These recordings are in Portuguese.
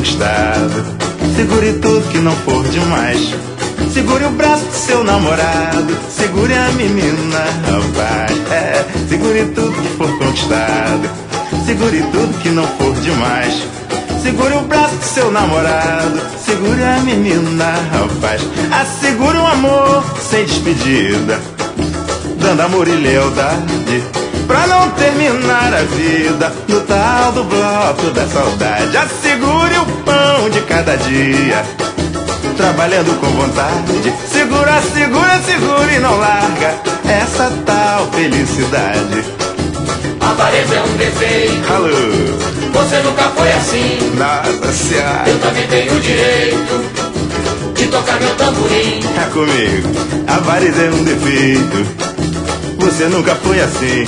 conquistado. Segure tudo que não for demais. Segure o braço do seu namorado. Segure a menina, rapaz. Segure tudo que for conquistado. Segure tudo que não for demais. Segure o braço do seu namorado. Segure a menina, rapaz. Assegure um amor sem despedida, dando amor e lealdade, pra não terminar a vida no tal do bloco da saudade. Assegure o pão de cada dia, trabalhando com vontade. Segura, segura, segura e não larga essa tal felicidade. Avareza é um defeito. Alô, Você nunca foi assim. nossa senhora. Eu também tenho o direito de tocar meu tamborim. Tá comigo. Avareza é um defeito. Você nunca foi assim.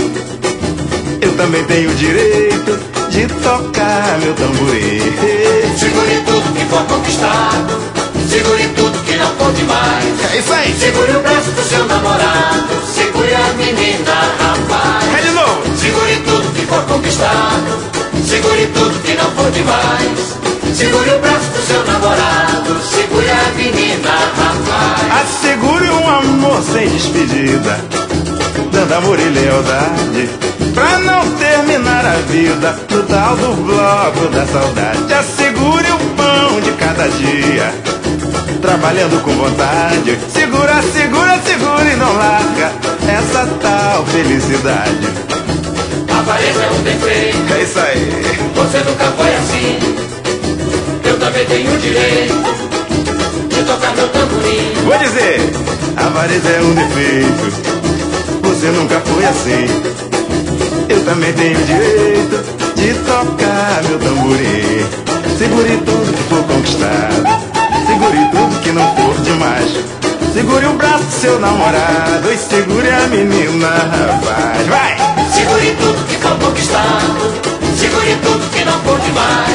Eu também tenho o direito de tocar meu tamborim. Segure tudo que for conquistado. Segure tudo que não for demais. É isso aí. Segure o braço do seu namorado. Segure a menina, rapaz. É de novo. Segure tudo que for conquistado. Segure tudo que não for demais. Segure o braço do seu namorado. Segure a menina, rapaz. Assegure um amor sem despedida, dando amor e lealdade, pra não terminar a vida no tal do bloco da saudade. Assegure o pão de cada dia, trabalhando com vontade. Segura, segura, segura e não larga essa tal felicidade. Avareza é um defeito. É isso aí. Você nunca foi assim. Eu também tenho o direito de tocar meu tamborim. Vou dizer, avareza é um defeito. Você nunca foi assim. Eu também tenho o direito de tocar meu tamborim. Segure tudo que for conquistado. Segure tudo que não for demais. Segure o braço do seu namorado e segure a menina, rapaz. Vai! Segure tudo que for conquistado. Segure tudo que não for demais.